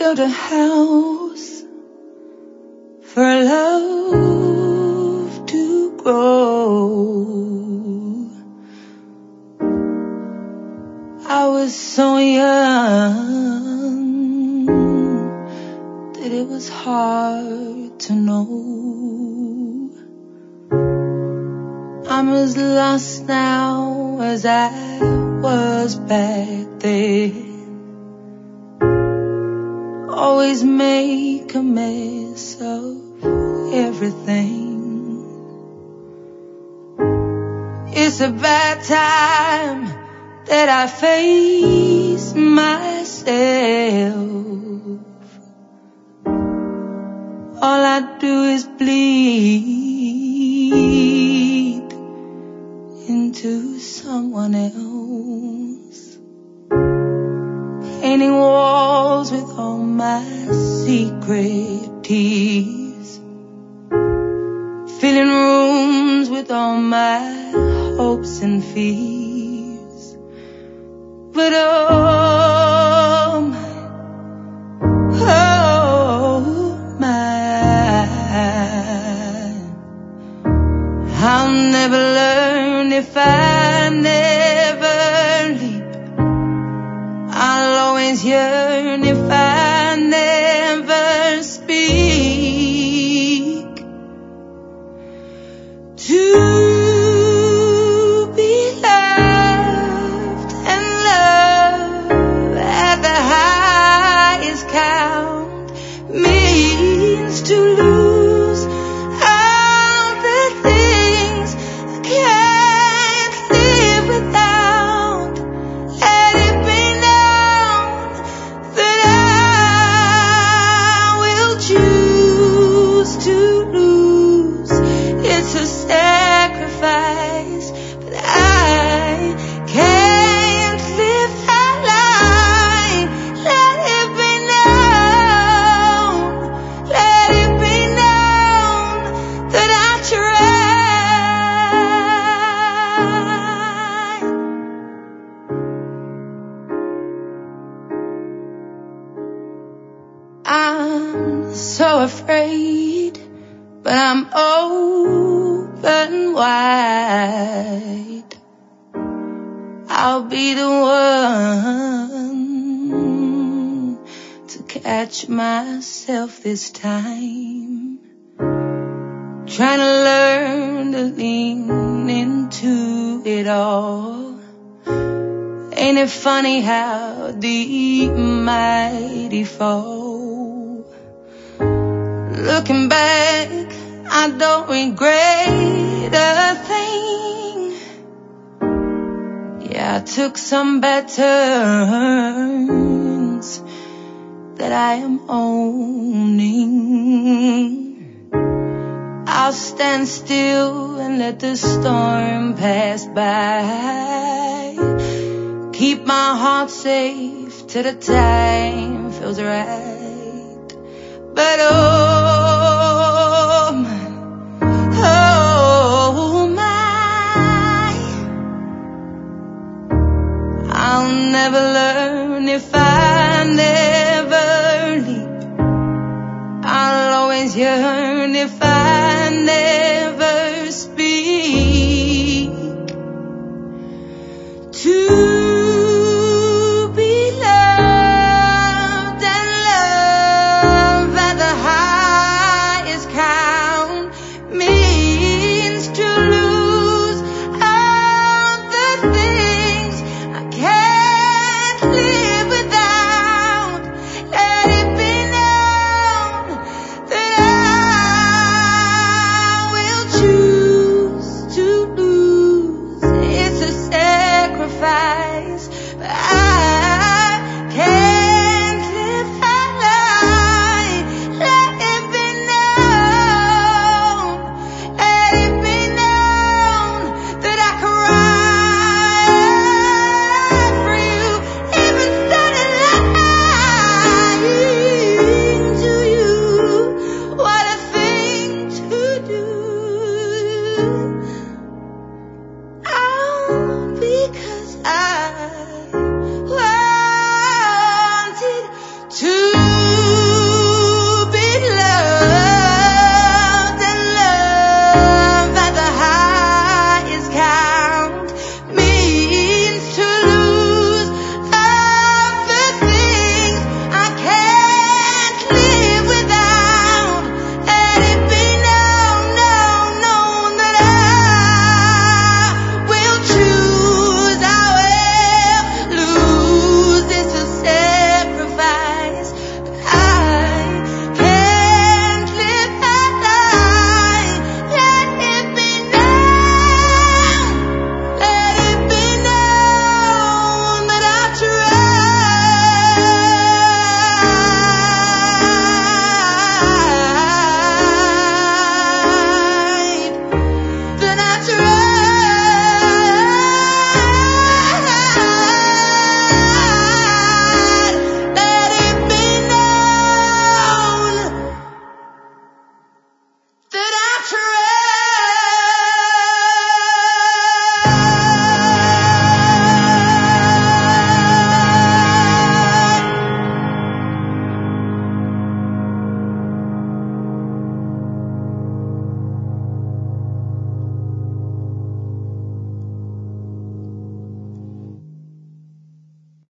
built a house for love to grow. I was so young that it was hard to know. I'm as lost now as I was back then. Always make a mess of everything. It's a bad time that I face myself. All I do is bleed into someone else. Painting walls with all my secret tears. Filling rooms with all my hopes and fears. But oh my, I'll never learn if I never leap. I'll always yearn if I never speak. To be loved and love at the highest count means to lose all the things I can't live without. Let it be known that I will choose to lose. It's a sacrifice, but I can't live that life. Let it be known, let it be known that I tried. I'm so afraid, but I'm open wide. I'll be the one to catch myself this time. Trying to learn to lean into it all. Ain't it funny how deep mighty fall? Looking back, I don't regret a thing. Yeah, I took some bad turns that I am owning. I'll stand still and let the storm pass by. Keep my heart safe till the time feels right. But oh my, I'll never learn if I never leap. I'll always yearn if I